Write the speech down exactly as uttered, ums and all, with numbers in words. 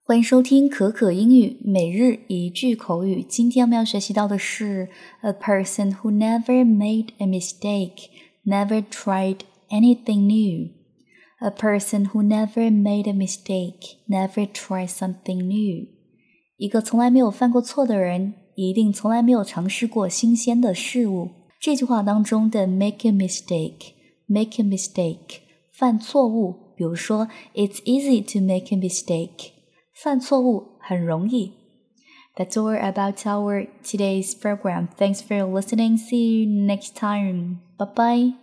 欢迎收听可可英语每日一句口语。今天我们要学习到的是 A person who never made a mistake, never tried anything new. A person who never made a mistake, never tried something new. 一个从来没有犯过错的人，一定从来没有尝试过新鲜的事物。这句话当中的 make a mistake, make a mistake, 犯错误，比如说 It's easy to make a mistake.犯错误很容易。That's all about our today's program. Thanks for listening. See you next time. Bye bye.